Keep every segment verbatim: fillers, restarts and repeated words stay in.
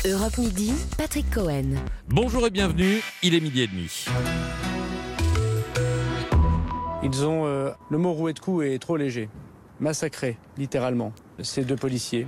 Europe Midi, Patrick Cohen. Bonjour et bienvenue, il est midi et demi. Ils ont, euh, le mot roué de coups est trop léger. Massacré, littéralement, ces deux policiers.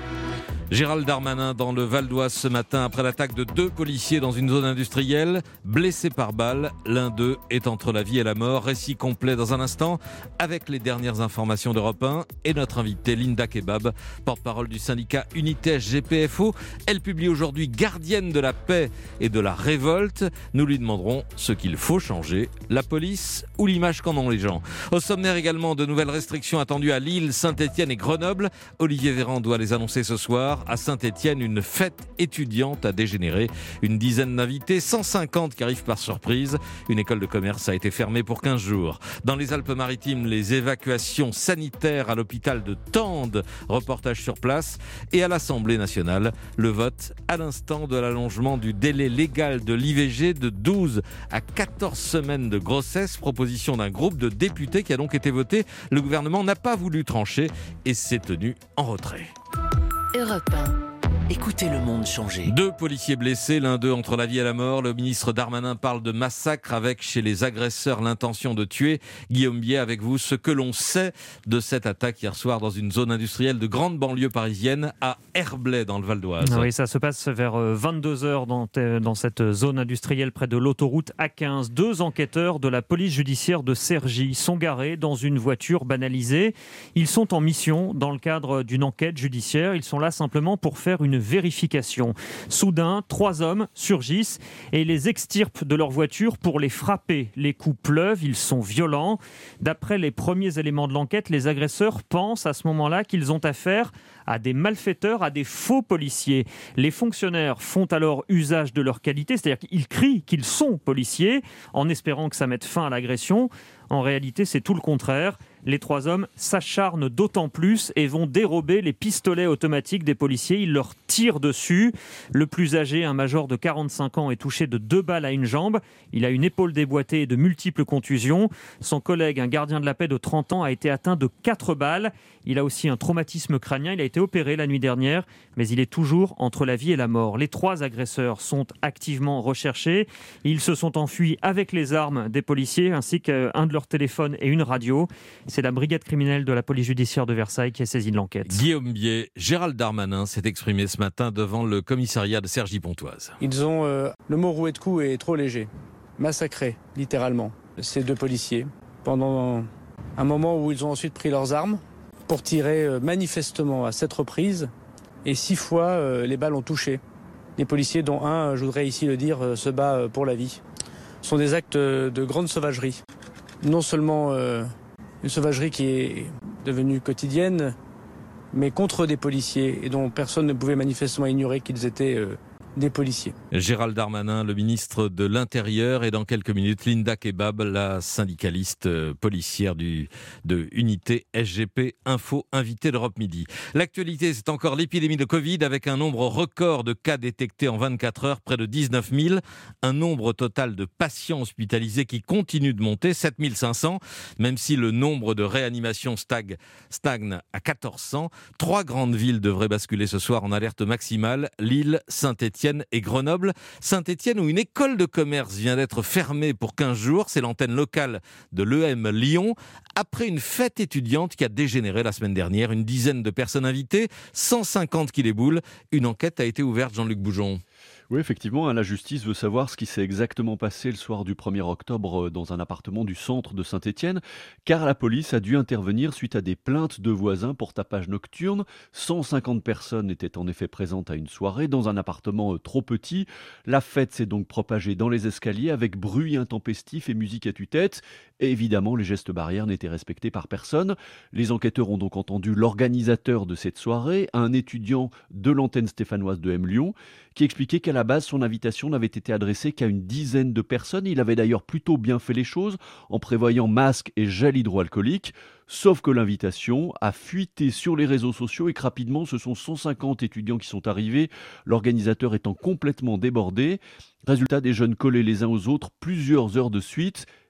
Gérald Darmanin dans le Val d'Oise ce matin après l'attaque de deux policiers dans une zone industrielle, blessés par balle. L'un d'eux est entre la vie et la mort. Récit complet dans un instant avec les dernières informations d'Europe un et notre invitée Linda Kebab, porte-parole du syndicat Unité S G P F O. Elle publie aujourd'hui Gardienne de la paix et de la révolte. Nous lui demanderons ce qu'il faut changer, la police ou l'image qu'en ont les gens. Au sommaire également, de nouvelles restrictions attendues à Lille, Saint-Étienne et Grenoble. Olivier Véran doit les annoncer ce soir. À Saint-Étienne, une fête étudiante a dégénéré. Une dizaine d'invités, cent cinquante qui arrivent par surprise. Une école de commerce a été fermée pour quinze jours. Dans les Alpes-Maritimes, les évacuations sanitaires à l'hôpital de Tende. Reportage sur place. Et à l'Assemblée nationale, le vote à l'instant de l'allongement du délai légal de l'I V G de douze à quatorze semaines de grossesse. Proposition d'un groupe de députés qui a donc été voté. Le gouvernement n'a pas voulu trancher et s'est tenu en retrait. Europe un. Écoutez le monde changer. Deux policiers blessés, l'un d'eux entre la vie et la mort. Le ministre Darmanin parle de massacre avec chez les agresseurs l'intention de tuer. Guillaume Bier, avec vous, ce que l'on sait de cette attaque hier soir dans une zone industrielle de grande banlieue parisienne à Herblay dans le Val d'Oise. Oui, ça se passe vers vingt-deux heures dans, dans cette zone industrielle près de l'autoroute A quinze. Deux enquêteurs de la police judiciaire de Cergy sont garés dans une voiture banalisée. Ils sont en mission dans le cadre d'une enquête judiciaire. Ils sont là simplement pour faire une vérification. Soudain, trois hommes surgissent et les extirpent de leur voiture pour les frapper. Les coups pleuvent, ils sont violents. D'après les premiers éléments de l'enquête, les agresseurs pensent à ce moment-là qu'ils ont affaire à des malfaiteurs, à des faux policiers. Les fonctionnaires font alors usage de leur qualité, c'est-à-dire qu'ils crient qu'ils sont policiers en espérant que ça mette fin à l'agression. En réalité, c'est tout le contraire. Les trois hommes s'acharnent d'autant plus et vont dérober les pistolets automatiques des policiers. Ils leur tirent dessus. Le plus âgé, un major de quarante-cinq ans, est touché de deux balles à une jambe. Il a une épaule déboîtée et de multiples contusions. Son collègue, un gardien de la paix de trente ans, a été atteint de quatre balles. Il a aussi un traumatisme crânien. Il a été opéré la nuit dernière, mais il est toujours entre la vie et la mort. Les trois agresseurs sont activement recherchés. Ils se sont enfuis avec les armes des policiers ainsi qu'un de leurs téléphones et une radio. C'est la brigade criminelle de la police judiciaire de Versailles qui est saisie de l'enquête. Guillaume Bier, Gérald Darmanin s'est exprimé ce matin devant le commissariat de Cergy-Pontoise. Ils ont, euh, le mot roué de coups est trop léger. Massacré, littéralement, ces deux policiers. Pendant un moment où ils ont ensuite pris leurs armes pour tirer euh, manifestement à sept reprises. Et six fois, euh, les balles ont touché. Les policiers, dont un, je voudrais ici le dire, euh, se bat euh, pour la vie. Ce sont des actes euh, de grande sauvagerie. Non seulement euh, une sauvagerie qui est devenue quotidienne, mais contre des policiers et dont personne ne pouvait manifestement ignorer qu'ils étaient euh, des policiers. Gérald Darmanin, le ministre de l'Intérieur, et dans quelques minutes, Linda Kebab, la syndicaliste euh, policière du, de Unité S G P Info, invitée d'Europe Midi. L'actualité, c'est encore l'épidémie de Covid avec un nombre record de cas détectés en vingt-quatre heures, près de dix-neuf mille. Un nombre total de patients hospitalisés qui continue de monter, sept mille cinq cents, même si le nombre de réanimations stagne, stagne à quatorze cents. Trois grandes villes devraient basculer ce soir en alerte maximale, Lille, Saint-Étienne et Grenoble. Saint-Étienne, où une école de commerce vient d'être fermée pour quinze jours, c'est l'antenne locale de l'E M Lyon, après une fête étudiante qui a dégénéré la semaine dernière. Une dizaine de personnes invitées, cent cinquante qui déboulent. Une enquête a été ouverte, Jean-Luc Boujon. Oui, effectivement, la justice veut savoir ce qui s'est exactement passé le soir du premier octobre dans un appartement du centre de Saint-Étienne, car la police a dû intervenir suite à des plaintes de voisins pour tapage nocturne. cent cinquante personnes étaient en effet présentes à une soirée dans un appartement trop petit. La fête s'est donc propagée dans les escaliers avec bruit intempestif et musique à tue-tête. Et évidemment, les gestes barrières n'étaient respectés par personne. Les enquêteurs ont donc entendu l'organisateur de cette soirée, un étudiant de l'antenne stéphanoise de M Lyon, qui expliquait qu'à la base, son invitation n'avait été adressée qu'à une dizaine de personnes. Il avait d'ailleurs plutôt bien fait les choses en prévoyant masques et gel hydroalcoolique. Sauf que l'invitation a fuité sur les réseaux sociaux et que rapidement, ce sont cent cinquante étudiants qui sont arrivés, l'organisateur étant complètement débordé. Résultat, des jeunes collés les uns aux autres plusieurs heures de suite.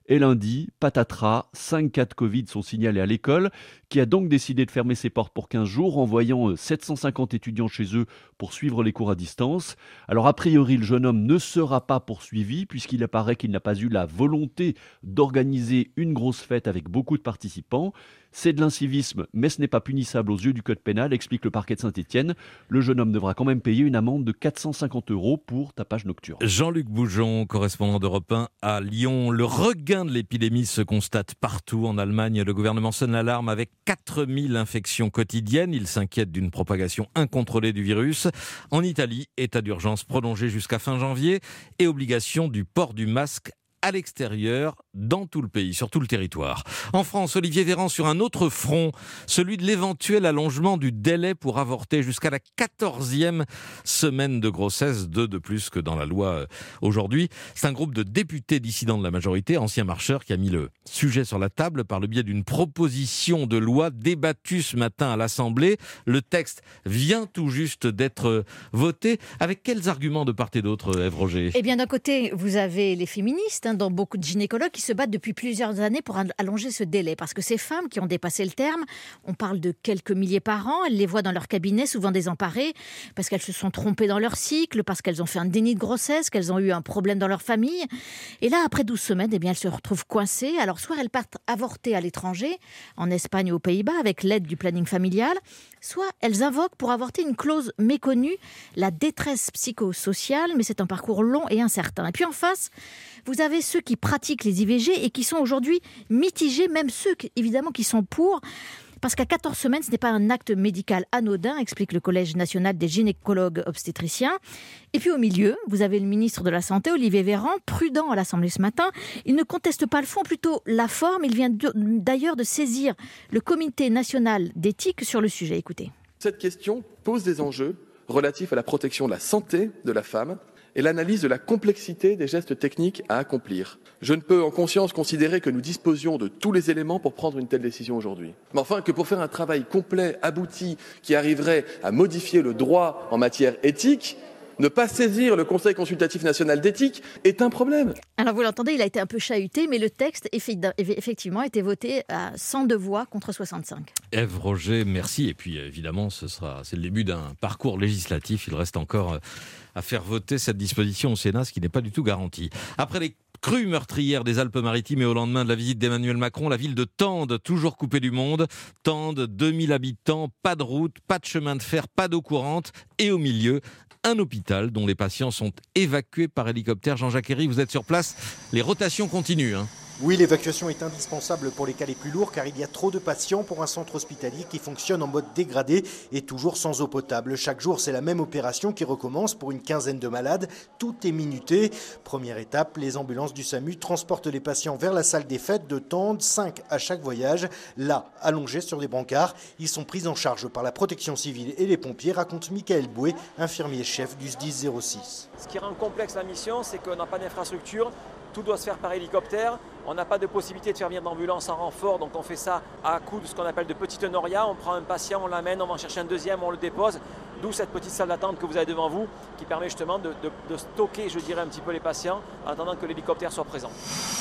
Et lundi, patatras, cinq cas de Covid sont signalés à l'école, qui a donc décidé de fermer ses portes pour quinze jours, envoyant sept cent cinquante étudiants chez eux pour suivre les cours à distance. Alors a priori, le jeune homme ne sera pas poursuivi, puisqu'il apparaît qu'il n'a pas eu la volonté d'organiser une grosse fête avec beaucoup de participants. C'est de l'incivisme, mais ce n'est pas punissable aux yeux du code pénal, explique le parquet de Saint-Étienne. Le jeune homme devra quand même payer une amende de quatre cent cinquante euros pour tapage nocturne. Jean-Luc Boujon, correspondant d'Europe un à Lyon. Le regain de l'épidémie se constate partout. En Allemagne, le gouvernement sonne l'alarme avec quatre mille infections quotidiennes. Il s'inquiète d'une propagation incontrôlée du virus. En Italie, état d'urgence prolongé jusqu'à fin janvier et obligation du port du masque à l'extérieur, dans tout le pays, sur tout le territoire. En France, Olivier Véran sur un autre front, celui de l'éventuel allongement du délai pour avorter jusqu'à la quatorzième semaine de grossesse, deux de plus que dans la loi aujourd'hui. C'est un groupe de députés dissidents de la majorité, anciens marcheurs, qui a mis le sujet sur la table par le biais d'une proposition de loi débattue ce matin à l'Assemblée. Le texte vient tout juste d'être voté. Avec quels arguments de part et d'autre, Ève Roger ? Eh bien, d'un côté, vous avez les féministes, dans beaucoup de gynécologues qui se battent depuis plusieurs années pour allonger ce délai. Parce que ces femmes qui ont dépassé le terme, on parle de quelques milliers par an, elles les voient dans leur cabinet, souvent désemparées, parce qu'elles se sont trompées dans leur cycle, parce qu'elles ont fait un déni de grossesse, qu'elles ont eu un problème dans leur famille. Et là, après douze semaines, eh bien, elles se retrouvent coincées. Alors, soit elles partent avorter à l'étranger, en Espagne ou aux Pays-Bas, avec l'aide du planning familial, soit elles invoquent pour avorter une clause méconnue, la détresse psychosociale, mais c'est un parcours long et incertain. Et puis en face, vous avez ceux qui pratiquent les I V G et qui sont aujourd'hui mitigés, même ceux évidemment qui sont pour, parce qu'à quatorze semaines, ce n'est pas un acte médical anodin, explique le Collège national des gynécologues obstétriciens. Et puis au milieu, vous avez le ministre de la Santé, Olivier Véran, prudent à l'Assemblée ce matin. Il ne conteste pas le fond, plutôt la forme. Il vient d'ailleurs de saisir le Comité national d'éthique sur le sujet. Écoutez. Cette question pose des enjeux relatifs à la protection de la santé de la femme et l'analyse de la complexité des gestes techniques à accomplir. Je ne peux en conscience considérer que nous disposions de tous les éléments pour prendre une telle décision aujourd'hui. Mais enfin, que pour faire un travail complet, abouti, qui arriverait à modifier le droit en matière éthique, ne pas saisir le Conseil consultatif national d'éthique est un problème. Alors vous l'entendez, il a été un peu chahuté, mais le texte effectivement a été voté à cent deux voix contre soixante-cinq. Ève Roger, merci. Et puis évidemment, ce sera, c'est le début d'un parcours législatif. Il reste encore à faire voter cette disposition au Sénat, ce qui n'est pas du tout garanti. Après les crues meurtrières des Alpes-Maritimes et au lendemain de la visite d'Emmanuel Macron, la ville de Tende, toujours coupée du monde. Tende, deux mille habitants, pas de route, pas de chemin de fer, pas d'eau courante et au milieu, un hôpital dont les patients sont évacués par hélicoptère. Jean-Jacques Herry, vous êtes sur place, les rotations continuent. Hein. Oui, l'évacuation est indispensable pour les cas les plus lourds car il y a trop de patients pour un centre hospitalier qui fonctionne en mode dégradé et toujours sans eau potable. Chaque jour, c'est la même opération qui recommence pour une quinzaine de malades. Tout est minuté. Première étape, les ambulances du SAMU transportent les patients vers la salle des fêtes de Tende, cinq à chaque voyage. Là, allongés sur des brancards, ils sont pris en charge par la protection civile et les pompiers, raconte Michael Boué, infirmier-chef du S D I S zéro six. Ce qui rend complexe la mission, c'est qu'on n'a pas d'infrastructure. Tout doit se faire par hélicoptère. On n'a pas de possibilité de faire venir d'ambulance en renfort, donc on fait ça à coup de ce qu'on appelle de petites norias. On prend un patient, on l'amène, on va en chercher un deuxième, on le dépose. D'où cette petite salle d'attente que vous avez devant vous, qui permet justement de, de, de stocker, je dirais, un petit peu les patients en attendant que l'hélicoptère soit présent.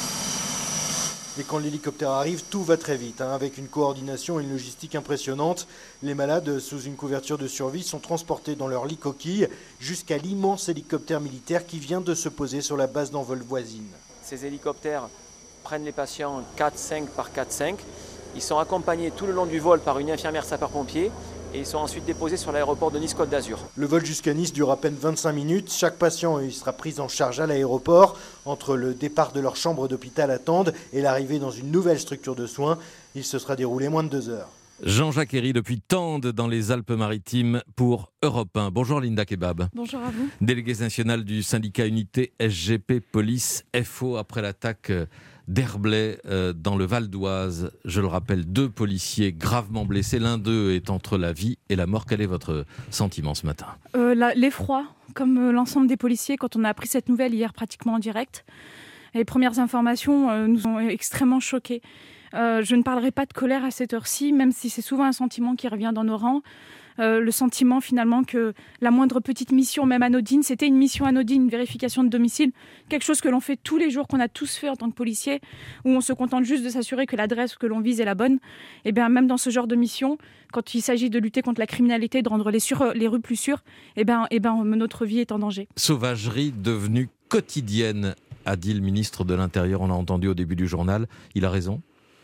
Et quand l'hélicoptère arrive, tout va très vite, hein, avec une coordination et une logistique impressionnante. Les malades, sous une couverture de survie, sont transportés dans leur lit coquille jusqu'à l'immense hélicoptère militaire qui vient de se poser sur la base d'envol voisine. Ces hélicoptères prennent les patients quatre cinq par quatre cinq. Ils sont accompagnés tout le long du vol par une infirmière sapeur-pompier et ils sont ensuite déposés sur l'aéroport de Nice-Côte d'Azur. Le vol jusqu'à Nice dure à peine vingt-cinq minutes. Chaque patient il sera pris en charge à l'aéroport. Entre le départ de leur chambre d'hôpital à Tende et l'arrivée dans une nouvelle structure de soins, il se sera déroulé moins de deux heures. Jean-Jacques Herry depuis Tende dans les Alpes-Maritimes pour Europe un. Bonjour Linda Kebab. Bonjour à vous. Déléguée nationale du syndicat Unité S G P Police F O après l'attaque d'Herblay dans le Val d'Oise. Je le rappelle, deux policiers gravement blessés. L'un d'eux est entre la vie et la mort. Quel est votre sentiment ce matin ? euh, la, L'effroi, comme euh, l'ensemble des policiers, quand on a appris cette nouvelle hier pratiquement en direct. Et les premières informations euh, nous ont extrêmement choqués. Euh, je ne parlerai pas de colère à cette heure-ci, même si c'est souvent un sentiment qui revient dans nos rangs. euh, le sentiment finalement que la moindre petite mission, même anodine, c'était une mission anodine, une vérification de domicile, quelque chose que l'on fait tous les jours, qu'on a tous fait en tant que policier, où on se contente juste de s'assurer que l'adresse que l'on vise est la bonne. Et bien même dans ce genre de mission, quand il s'agit de lutter contre la criminalité, de rendre les, sur, les rues plus sûres, et ben, et ben notre vie est en danger. Sauvagerie devenue quotidienne, a dit le ministre de l'Intérieur, on l'a entendu au début du journal. Il a raison ?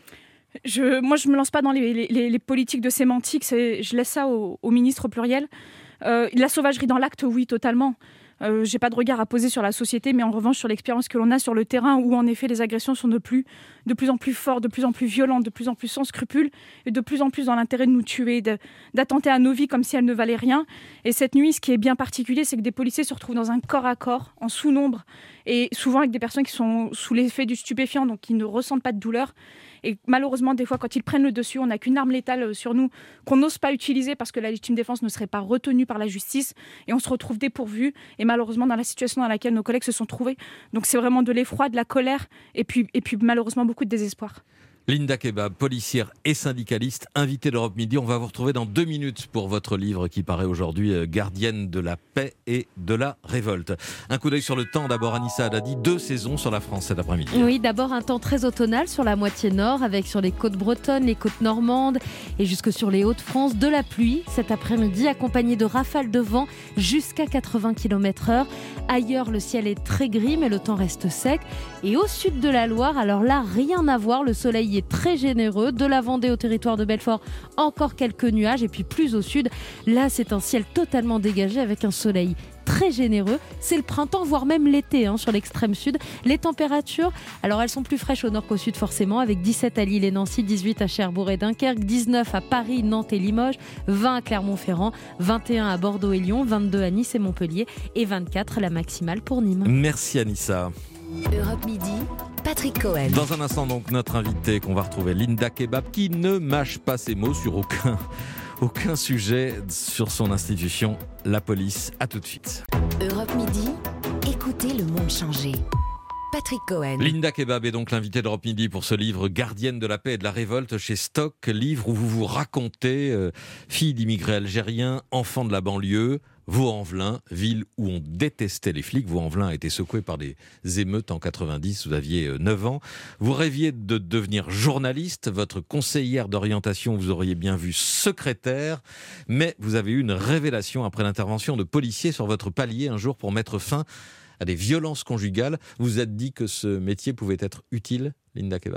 Je, moi, je ne me lance pas dans les, les, les politiques de sémantique, c'est, je laisse ça au, au ministre au pluriel. Euh, la sauvagerie dans l'acte, oui, totalement. Euh, j'ai pas de regard à poser sur la société, mais en revanche sur l'expérience que l'on a sur le terrain, où en effet les agressions sont de plus, de plus en plus fortes, de plus en plus violentes, de plus en plus sans scrupules, et de plus en plus dans l'intérêt de nous tuer, de, d'attenter à nos vies comme si elles ne valaient rien. Et cette nuit, ce qui est bien particulier, c'est que des policiers se retrouvent dans un corps à corps, en sous-nombre, et souvent avec des personnes qui sont sous l'effet du stupéfiant, donc qui ne ressentent pas de douleur. Et malheureusement, des fois, quand ils prennent le dessus, on n'a qu'une arme létale sur nous qu'on n'ose pas utiliser parce que la légitime défense ne serait pas retenue par la justice. Et on se retrouve dépourvu. Et malheureusement, dans la situation dans laquelle nos collègues se sont trouvés. Donc c'est vraiment de l'effroi, de la colère et puis, et puis malheureusement beaucoup de désespoir. Linda Kebab, policière et syndicaliste, invitée d'Europe Midi. On va vous retrouver dans deux minutes pour votre livre qui paraît aujourd'hui, Gardienne de la paix et de la révolte. Un coup d'œil sur le temps. D'abord, Anissa Haddadi, deux saisons sur la France cet après-midi. Oui, d'abord un temps très automnal sur la moitié nord, avec sur les côtes bretonnes, les côtes normandes et jusque sur les Hauts-de-France. De la pluie cet après-midi, accompagnée de rafales de vent jusqu'à quatre-vingts kilomètres heure. Ailleurs, le ciel est très gris, mais le temps reste sec. Et au sud de la Loire, alors là, rien à voir. Le soleil est très généreux. De la Vendée au territoire de Belfort, encore quelques nuages. Et puis plus au sud, là, c'est un ciel totalement dégagé avec un soleil très généreux. C'est le printemps, voire même l'été hein, sur l'extrême sud. Les températures, alors elles sont plus fraîches au nord qu'au sud forcément, avec dix-sept à Lille et Nancy, dix-huit à Cherbourg et Dunkerque, dix-neuf à Paris, Nantes et Limoges, vingt à Clermont-Ferrand, vingt et un à Bordeaux et Lyon, vingt-deux à Nice et Montpellier et vingt-quatre la maximale pour Nîmes. Merci Anissa. Europe Midi, Patrick Cohen. Dans un instant donc notre invitée qu'on va retrouver, Linda Kebab, qui ne mâche pas ses mots sur aucun, aucun sujet sur son institution, la police. À tout de suite. Europe Midi, écoutez le monde changer. Patrick Cohen. Linda Kebab est donc l'invitée d'Europe Midi pour ce livre Gardienne de la paix et de la révolte chez Stock, livre où vous vous racontez, euh, fille d'immigrés algériens, enfant de la banlieue, Vaux-en-Velin, ville où on détestait les flics. Vaux-en-Velin a été secoué par des émeutes en quatre-vingt-dix, vous aviez neuf ans. Vous rêviez de devenir journaliste, votre conseillère d'orientation, vous auriez bien vu secrétaire, mais vous avez eu une révélation après l'intervention de policiers sur votre palier un jour pour mettre fin à des violences conjugales. Vous vous êtes dit que ce métier pouvait être utile, Linda Kebab ?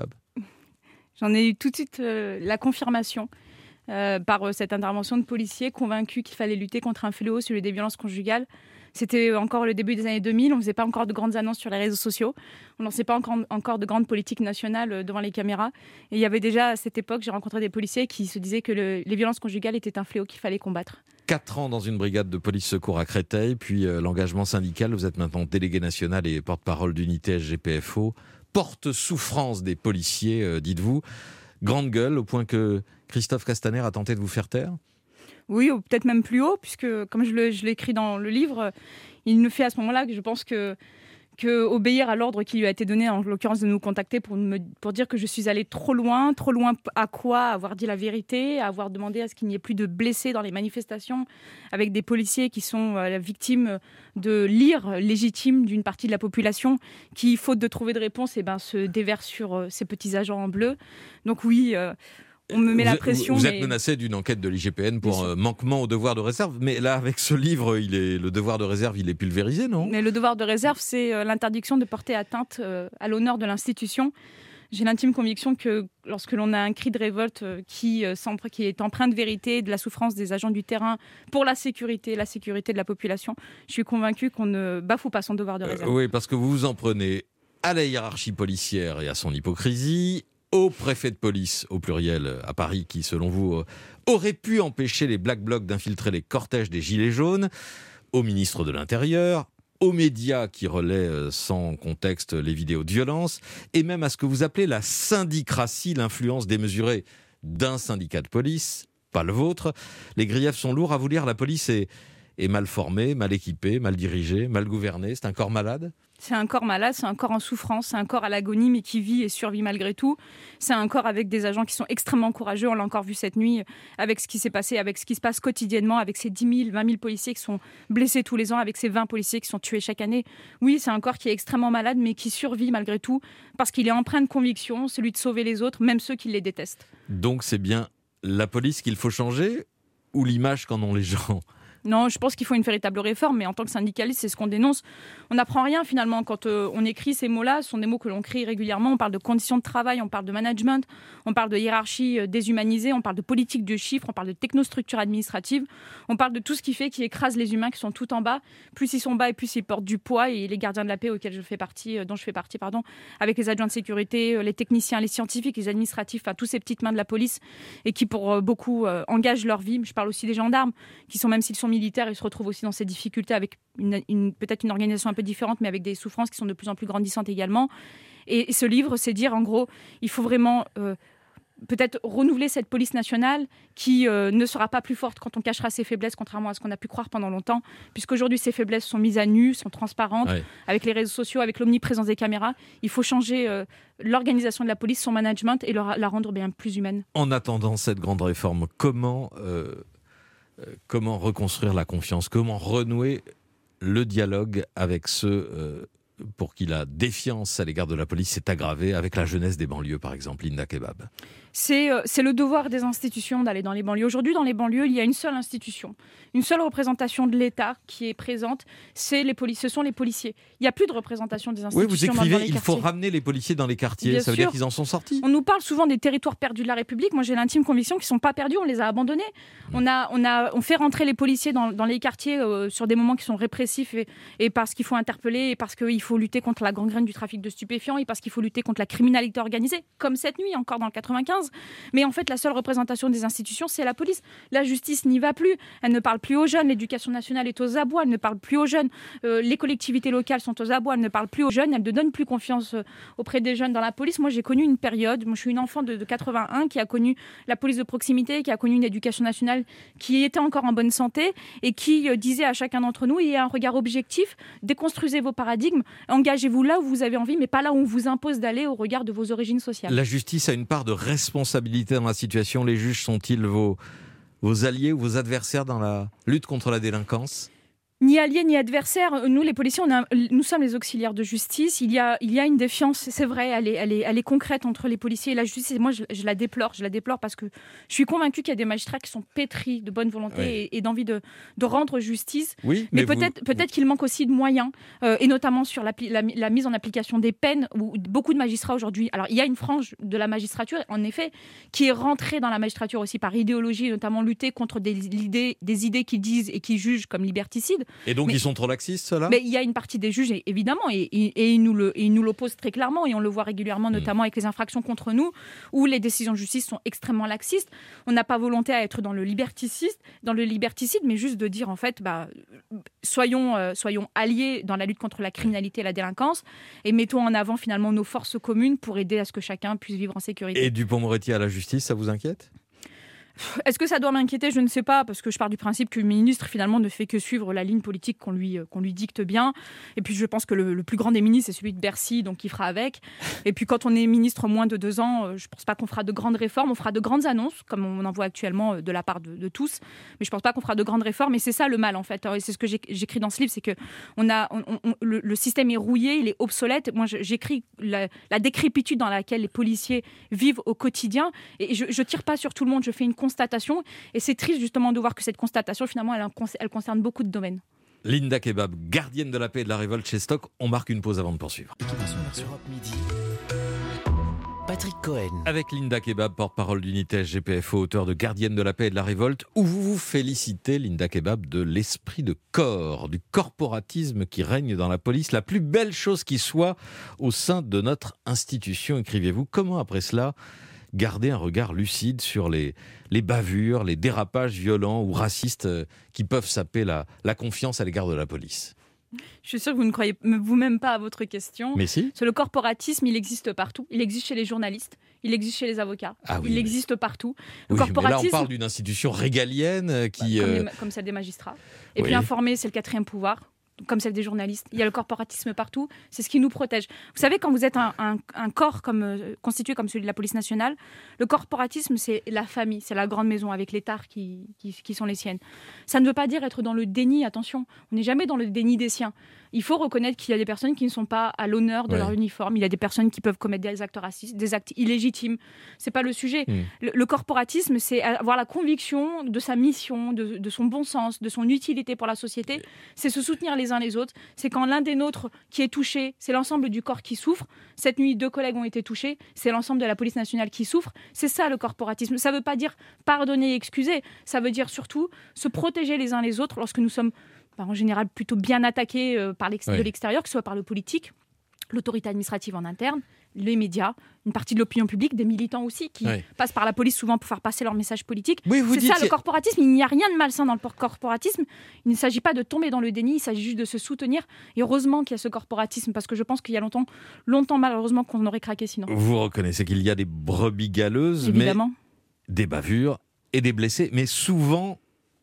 J'en ai eu tout de suite euh, la confirmation. Euh, par euh, cette intervention de policiers convaincus qu'il fallait lutter contre un fléau, celui des violences conjugales. C'était encore le début des années deux mille, on ne faisait pas encore de grandes annonces sur les réseaux sociaux, on ne lançait pas encore, encore de grandes politiques nationales euh, devant les caméras. Et il y avait déjà, à cette époque, j'ai rencontré des policiers qui se disaient que le, les violences conjugales étaient un fléau qu'il fallait combattre. Quatre ans dans une brigade de police secours à Créteil, puis euh, l'engagement syndical, vous êtes maintenant délégué national et porte-parole d'unité S G P F O, porte-souffrance des policiers, euh, dites-vous. Grande gueule, au point que Christophe Castaner a tenté de vous faire taire ? Oui, ou peut-être même plus haut, puisque comme je, le, je l'ai écrit dans le livre, il ne fait à ce moment-là que je pense que, que obéir à l'ordre qui lui a été donné, en l'occurrence de nous contacter pour, me, pour dire que je suis allée trop loin, trop loin à quoi ? À avoir dit la vérité, à avoir demandé à ce qu'il n'y ait plus de blessés dans les manifestations, avec des policiers qui sont euh, victimes de l'ire légitime d'une partie de la population qui, faute de trouver de réponse, eh ben, se déverse sur euh, ces petits agents en bleu. Donc oui... Euh, On me met vous, la pression. Vous mais... êtes menacé d'une enquête de l'I G P N pour euh, manquement au devoir de réserve. Mais là, avec ce livre, il est, le devoir de réserve, il est pulvérisé, non ? Mais le devoir de réserve, c'est euh, l'interdiction de porter atteinte euh, à l'honneur de l'institution. J'ai l'intime conviction que lorsque l'on a un cri de révolte euh, qui, euh, qui est empreint de vérité, de la souffrance des agents du terrain pour la sécurité, la sécurité de la population, je suis convaincue qu'on ne bafoue pas son devoir de réserve. Euh, oui, parce que vous vous en prenez à la hiérarchie policière et à son hypocrisie, au préfet de police, au pluriel, à Paris, qui, selon vous, euh, aurait pu empêcher les Black Blocs d'infiltrer les cortèges des Gilets jaunes, au ministre de l'Intérieur, aux médias qui relaient euh, sans contexte les vidéos de violence, et même à ce que vous appelez la syndicratie, l'influence démesurée d'un syndicat de police, pas le vôtre. Les griefs sont lourds. À vous lire, la police est, est mal formée, mal équipée, mal dirigée, mal gouvernée. C'est un corps malade ? C'est un corps malade, c'est un corps en souffrance, c'est un corps à l'agonie, mais qui vit et survit malgré tout. C'est un corps avec des agents qui sont extrêmement courageux. On l'a encore vu cette nuit avec ce qui s'est passé, avec ce qui se passe quotidiennement, avec ces dix mille, vingt mille policiers qui sont blessés tous les ans, avec ces vingt policiers qui sont tués chaque année. Oui, c'est un corps qui est extrêmement malade, mais qui survit malgré tout, parce qu'il est empreint de conviction, celui de sauver les autres, même ceux qui les détestent. Donc c'est bien la police qu'il faut changer ou l'image qu'en ont les gens ? Non, je pense qu'il faut une véritable réforme, mais en tant que syndicaliste, c'est ce qu'on dénonce. On n'apprend rien finalement quand euh, on écrit ces mots-là. Ce sont des mots que l'on crie régulièrement. On parle de conditions de travail, on parle de management, on parle de hiérarchie euh, déshumanisée, on parle de politique de chiffres, on parle de technostructure administrative, on parle de tout ce qui fait qui écrase les humains qui sont tout en bas. Plus ils sont bas et plus ils portent du poids. Et les gardiens de la paix auxquels je fais partie, euh, dont je fais partie, pardon, avec les adjoints de sécurité, euh, les techniciens, les scientifiques, les administratifs, enfin tous ces petites mains de la police et qui pour euh, beaucoup euh, engagent leur vie. Je parle aussi des gendarmes qui sont, même s'ils sont militaires, ils se retrouvent aussi dans ces difficultés avec une, une, peut-être une organisation un peu différente, mais avec des souffrances qui sont de plus en plus grandissantes également. Et, et ce livre, c'est dire, en gros, il faut vraiment euh, peut-être renouveler cette police nationale qui euh, ne sera pas plus forte quand on cachera ses faiblesses, contrairement à ce qu'on a pu croire pendant longtemps, puisqu'aujourd'hui, ces faiblesses sont mises à nu, sont transparentes, ouais. Avec les réseaux sociaux, avec l'omniprésence des caméras. Il faut changer euh, l'organisation de la police, son management, et leur, la rendre bien plus humaine. En attendant cette grande réforme, comment... Euh... Comment reconstruire la confiance ? Comment renouer le dialogue avec ceux euh, pour qui la défiance à l'égard de la police s'est aggravée, avec la jeunesse des banlieues, par exemple, Linda Kebab ? C'est, euh, c'est le devoir des institutions d'aller dans les banlieues. Aujourd'hui, dans les banlieues, il y a une seule institution, une seule représentation de l'État qui est présente, c'est les polices, ce sont les policiers. Il n'y a plus de représentation des institutions. Oui, vous écrivez, dans les il quartiers. faut ramener les policiers dans les quartiers. Bien ça veut sûr. dire qu'ils en sont sortis. On nous parle souvent des territoires perdus de la République. Moi, j'ai l'intime conviction qu'ils ne sont pas perdus, on les a abandonnés. On, a, on, a, on fait rentrer les policiers dans, dans les quartiers euh, sur des moments qui sont répressifs et, et parce qu'il faut interpeller et parce qu'il faut lutter contre la gangrène du trafic de stupéfiants et parce qu'il faut lutter contre la criminalité organisée, comme cette nuit, encore dans le quatre-vingt-quinze. Mais en fait, la seule représentation des institutions, c'est la police. La justice n'y va plus. Elle ne parle plus aux jeunes. L'éducation nationale est aux abois. Elle ne parle plus aux jeunes. Euh, les collectivités locales sont aux abois. Elle ne parle plus aux jeunes. Elle ne donne plus confiance euh, auprès des jeunes dans la police. Moi, j'ai connu une période. Moi, je suis une enfant de, de quatre-vingt-un qui a connu la police de proximité, qui a connu une éducation nationale qui était encore en bonne santé et qui euh, disait à chacun d'entre nous, ayez un regard objectif, déconstruisez vos paradigmes, engagez-vous là où vous avez envie, mais pas là où on vous impose d'aller au regard de vos origines sociales. La justice a une part de responsabilité dans la situation. Les juges sont-ils vos, vos alliés ou vos adversaires dans la lutte contre la délinquance ? Ni alliés ni adversaires. Nous, les policiers, on a, nous sommes les auxiliaires de justice. Il y a, il y a une défiance, c'est vrai, elle est, elle est, elle est concrète entre les policiers et la justice. Et moi, je, je la déplore. Je la déplore parce que je suis convaincue qu'il y a des magistrats qui sont pétris de bonne volonté oui. et, et d'envie de, de rendre justice. Oui, mais, mais peut-être, vous... peut-être qu'il manque aussi de moyens, euh, et notamment sur la, la, la mise en application des peines, où beaucoup de magistrats aujourd'hui... Alors, il y a une frange de la magistrature, en effet, qui est rentrée dans la magistrature aussi par idéologie, notamment lutter contre des idées, des idées qui disent et qui jugent comme liberticides. Et donc, mais, ils sont trop laxistes, ceux-là ? Mais il y a une partie des juges, évidemment, et, et, et, ils nous le, et ils nous l'opposent très clairement, et on le voit régulièrement, notamment mmh. avec les infractions contre nous, où les décisions de justice sont extrêmement laxistes. On n'a pas volonté à être dans le liberticide, dans le liberticide, mais juste de dire, en fait, bah, soyons, euh, soyons alliés dans la lutte contre la criminalité et la délinquance, et mettons en avant, finalement, nos forces communes pour aider à ce que chacun puisse vivre en sécurité. Et Dupond-Moretti à la justice, ça vous inquiète ? Est-ce que ça doit m'inquiéter ? Je ne sais pas, parce que je pars du principe que le ministre, finalement, ne fait que suivre la ligne politique qu'on lui, qu'on lui dicte bien. Et puis, je pense que le, le plus grand des ministres, c'est celui de Bercy, donc il fera avec. Et puis, quand on est ministre moins de deux ans, je ne pense pas qu'on fera de grandes réformes. On fera de grandes annonces, comme on en voit actuellement de la part de, de tous. Mais je ne pense pas qu'on fera de grandes réformes. Et c'est ça le mal, en fait. Et c'est ce que j'écris dans ce livre, c'est que on a, on, on, le, le système est rouillé, il est obsolète. Moi, j'écris la, la décrépitude dans laquelle les policiers vivent au quotidien. Et je ne tire pas sur tout le monde, je fais une constatation, et c'est triste justement de voir que cette constatation finalement elle, elle concerne beaucoup de domaines. Linda Kebab, gardienne de la paix et de la révolte chez Stock. On marque une pause avant de poursuivre. Europe Midi. Patrick Cohen. Avec Linda Kebab, porte-parole d'unité G P F O, auteur de Gardienne de la paix et de la révolte, où vous vous félicitez, Linda Kebab, de l'esprit de corps, du corporatisme qui règne dans la police, la plus belle chose qui soit au sein de notre institution, écrivez-vous. Comment après cela garder un regard lucide sur les, les bavures, les dérapages violents ou racistes euh, qui peuvent saper la, la confiance à l'égard de la police ? Je suis sûre que vous ne croyez vous-même pas à votre question. Mais si. Parce que le corporatisme, il existe partout. Il existe chez les journalistes, il existe chez les avocats, ah oui, il mais... existe partout. Le oui, corporatisme... mais là, on parle d'une institution régalienne qui... Comme, euh... les, comme celle des magistrats. Et oui. puis informer, c'est le quatrième pouvoir. comme celle des journalistes. Il y a le corporatisme partout, c'est ce qui nous protège. Vous savez, quand vous êtes un, un, un corps comme, euh, constitué comme celui de la police nationale, le corporatisme, c'est la famille, c'est la grande maison avec les tares qui, qui, qui sont les siennes. Ça ne veut pas dire être dans le déni, attention, on n'est jamais dans le déni des siens. Il faut reconnaître qu'il y a des personnes qui ne sont pas à l'honneur de ouais. leur uniforme, il y a des personnes qui peuvent commettre des actes racistes, des actes illégitimes, c'est pas le sujet. Mmh. Le, le corporatisme, c'est avoir la conviction de sa mission, de, de son bon sens, de son utilité pour la société, c'est se soutenir les uns les autres, c'est quand l'un des nôtres qui est touché, c'est l'ensemble du corps qui souffre. Cette nuit, deux collègues ont été touchés, c'est l'ensemble de la police nationale qui souffre. C'est ça le corporatisme. Ça ne veut pas dire pardonner et excuser, ça veut dire surtout se protéger les uns les autres lorsque nous sommes en général plutôt bien attaqués euh, par l'ex- ouais. de l'extérieur, que ce soit par le politique, l'autorité administrative en interne, les médias, une partie de l'opinion publique, des militants aussi, qui ouais. passent par la police souvent pour faire passer leur message politique. Oui, c'est ça le corporatisme, il n'y a rien de malsain dans le corporatisme, il ne s'agit pas de tomber dans le déni, il s'agit juste de se soutenir, et heureusement qu'il y a ce corporatisme, parce que je pense qu'il y a longtemps, longtemps malheureusement qu'on aurait craqué sinon. Vous reconnaissez qu'il y a des brebis galeuses, évidemment, mais des bavures et des blessés, mais souvent...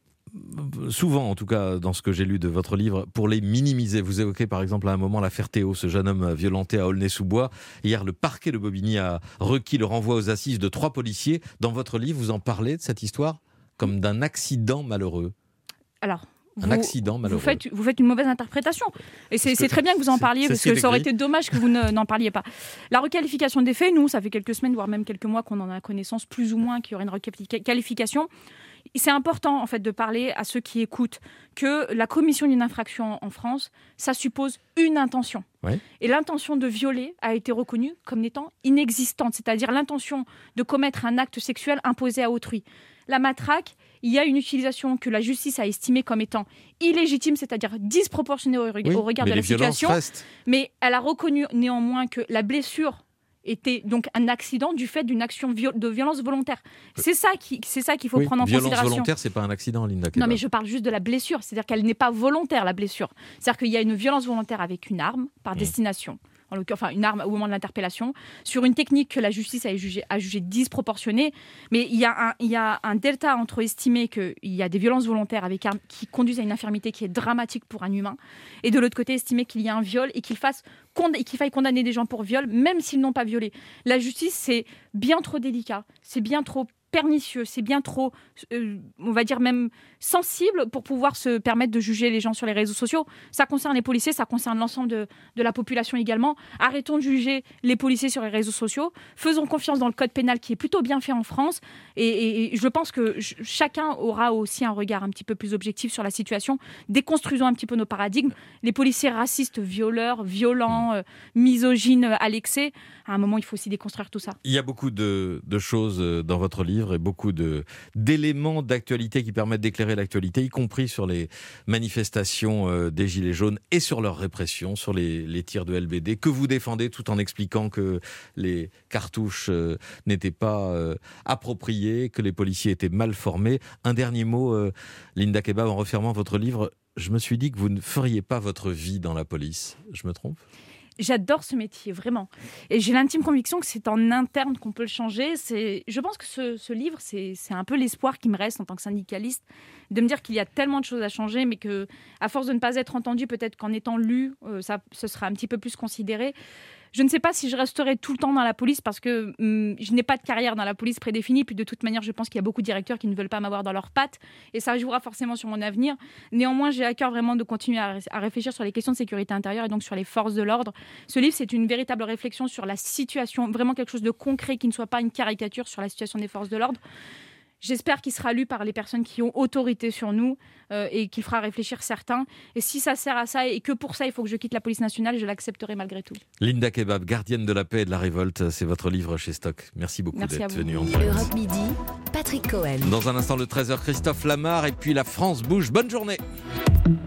souvent en tout cas dans ce que j'ai lu de votre livre, pour les minimiser. Vous évoquez par exemple à un moment l'affaire Théo, ce jeune homme violenté à Aulnay-sous-Bois. Hier, le parquet de Bobigny a requis le renvoi aux assises de trois policiers. Dans votre livre, vous en parlez de cette histoire comme d'un accident malheureux. Alors, un vous, accident malheureux. Vous faites, vous faites une mauvaise interprétation. Et c'est, c'est très bien que vous en parliez, parce que ça aurait été dommage que vous ne, n'en parliez pas. La requalification des faits, nous, ça fait quelques semaines, voire même quelques mois qu'on en a connaissance, plus ou moins, qu'il y aurait une requalification. C'est important en fait de parler à ceux qui écoutent que la commission d'une infraction en France, ça suppose une intention. Ouais. Et l'intention de violer a été reconnue comme n'étant inexistante, c'est-à-dire l'intention de commettre un acte sexuel imposé à autrui. La matraque, il y a une utilisation que la justice a estimée comme étant illégitime, c'est-à-dire disproportionnée au, oui, au regard de la situation. Restent. Mais elle a reconnu néanmoins que la blessure était donc un accident du fait d'une action viol- de violence volontaire. C'est ça, qui, c'est ça qu'il faut oui, prendre en violence considération. Violence volontaire, c'est pas un accident, Linda Kebab. Non, mais je parle juste de la blessure. C'est-à-dire qu'elle n'est pas volontaire, la blessure. C'est-à-dire qu'il y a une violence volontaire avec une arme par mmh. destination. En enfin, une arme au moment de l'interpellation, sur une technique que la justice a jugée a jugé disproportionnée. Mais il y, a un, il y a un delta entre estimer qu'il y a des violences volontaires avec arme qui conduisent à une infirmité qui est dramatique pour un humain, et de l'autre côté, estimer qu'il y a un viol et qu'il, fasse, qu'il faille condamner des gens pour viol, même s'ils n'ont pas violé. La justice, c'est bien trop délicat, c'est bien trop pernicieux, c'est bien trop, euh, on va dire même sensible pour pouvoir se permettre de juger les gens sur les réseaux sociaux. Ça concerne les policiers, ça concerne l'ensemble de, de la population également. Arrêtons de juger les policiers sur les réseaux sociaux. Faisons confiance dans le code pénal qui est plutôt bien fait en France. Et, et, et je pense que j- chacun aura aussi un regard un petit peu plus objectif sur la situation. Déconstruisons un petit peu nos paradigmes. Les policiers racistes, violeurs, violents, euh, misogynes à l'excès, à un moment, il faut aussi déconstruire tout ça. Il y a beaucoup de, de choses dans votre livre et beaucoup de, d'éléments d'actualité qui permettent d'éclairer l'actualité, y compris sur les manifestations euh, des Gilets jaunes et sur leur répression, sur les, les tirs de L B D, que vous défendez tout en expliquant que les cartouches euh, n'étaient pas euh, appropriées, que les policiers étaient mal formés. Un dernier mot, euh, Linda Kebab, en refermant votre livre, je me suis dit que vous ne feriez pas votre vie dans la police. Je me trompe ? J'adore ce métier, vraiment. Et j'ai l'intime conviction que c'est en interne qu'on peut le changer. C'est... Je pense que ce, ce livre, c'est, c'est un peu l'espoir qui me reste en tant que syndicaliste, de me dire qu'il y a tellement de choses à changer, mais qu'à force de ne pas être entendu, peut-être qu'en étant lu, euh, ça, ce sera un petit peu plus considéré. Je ne sais pas si je resterai tout le temps dans la police parce que hum, je n'ai pas de carrière dans la police prédéfinie. Puis de toute manière, je pense qu'il y a beaucoup de directeurs qui ne veulent pas m'avoir dans leurs pattes. Et ça jouera forcément sur mon avenir. Néanmoins, j'ai à cœur vraiment de continuer à, à réfléchir sur les questions de sécurité intérieure et donc sur les forces de l'ordre. Ce livre, c'est une véritable réflexion sur la situation, vraiment quelque chose de concret qui ne soit pas une caricature sur la situation des forces de l'ordre. J'espère qu'il sera lu par les personnes qui ont autorité sur nous euh, et qu'il fera réfléchir certains. Et si ça sert à ça et que pour ça, il faut que je quitte la police nationale, je l'accepterai malgré tout. Linda Kebab, gardienne de la paix et de la révolte, c'est votre livre chez Stock. Merci beaucoup Merci d'être venue en direct. Europe Midi, Patrick Cohen. Dans un instant, le treize heures, Christophe Lamar et puis la France bouge. Bonne journée.